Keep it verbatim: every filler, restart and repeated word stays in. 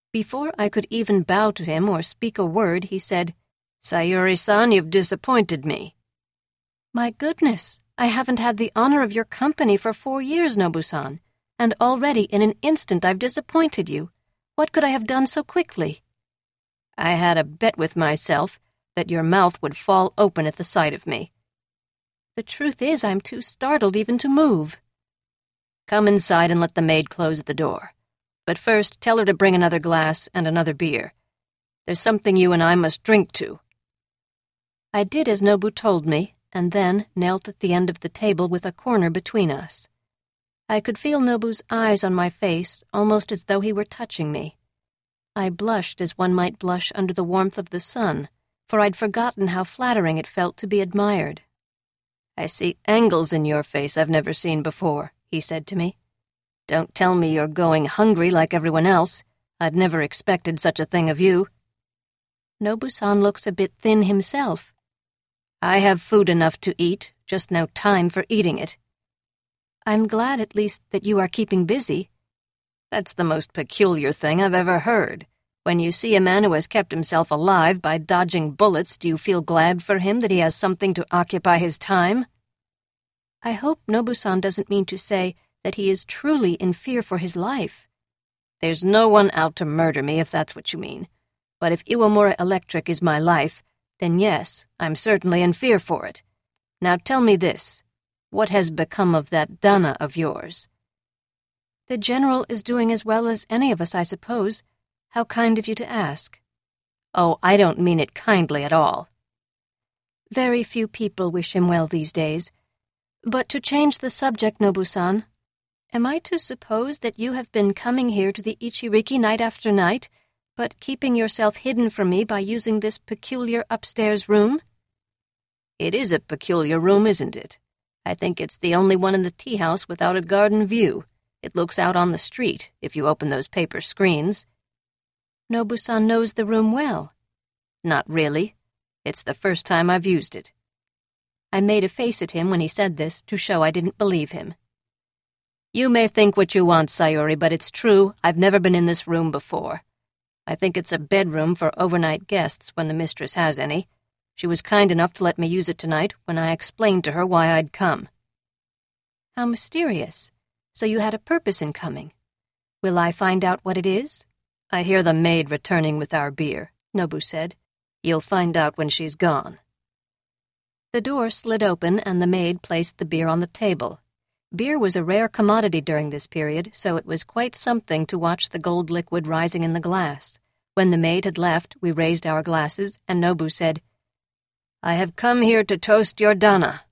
Before I could even bow to him or speak a word, he said, "Sayuri-san, you've disappointed me." "My goodness, I haven't had the honor of your company for four years, Nobu-san, and already in an instant I've disappointed you. What could I have done so quickly?" "I had a bet with myself that your mouth would fall open at the sight of me." "The truth is I'm too startled even to move." "Come inside and let the maid close the door. But first, tell her to bring another glass and another beer. There's something you and I must drink to." I did as Nobu told me, and then knelt at the end of the table with a corner between us. I could feel Nobu's eyes on my face, almost as though he were touching me. I blushed as one might blush under the warmth of the sun, for I'd forgotten how flattering it felt to be admired. "I see angles in your face I've never seen before," he said to me. "Don't tell me you're going hungry like everyone else. I'd never expected such a thing of you." "Nobu-san looks a bit thin himself." "I have food enough to eat, just no time for eating it." "I'm glad at least that you are keeping busy." "That's the most peculiar thing I've ever heard. When you see a man who has kept himself alive by dodging bullets, do you feel glad for him that he has something to occupy his time?" "I hope Nobu-san doesn't mean to say that he is truly in fear for his life." "There's no one out to murder me, if that's what you mean. But if Iwamura Electric is my life, then yes, I'm certainly in fear for it. Now tell me this. What has become of that Dana of yours?" "The General is doing as well as any of us, I suppose. How kind of you to ask." "Oh, I don't mean it kindly at all." "Very few people wish him well these days. But to change the subject, Nobu-san, am I to suppose that you have been coming here to the Ichiriki night after night, but keeping yourself hidden from me by using this peculiar upstairs room?" "It is a peculiar room, isn't it? I think it's the only one in the tea-house without a garden view. It looks out on the street, if you open those paper screens." "Nobu-san knows the room well." "Not really. It's the first time I've used it." I made a face at him when he said this to show I didn't believe him. "You may think what you want, Sayuri, but it's true. I've never been in this room before. I think it's a bedroom for overnight guests when the mistress has any. She was kind enough to let me use it tonight when I explained to her why I'd come." "How mysterious. So you had a purpose in coming. Will I find out what it is?" "I hear the maid returning with our beer," Nobu said. "You'll find out when she's gone." The door slid open and the maid placed the beer on the table. Beer was a rare commodity during this period, so it was quite something to watch the gold liquid rising in the glass. When the maid had left, we raised our glasses, and Nobu said, "I have come here to toast your Dana."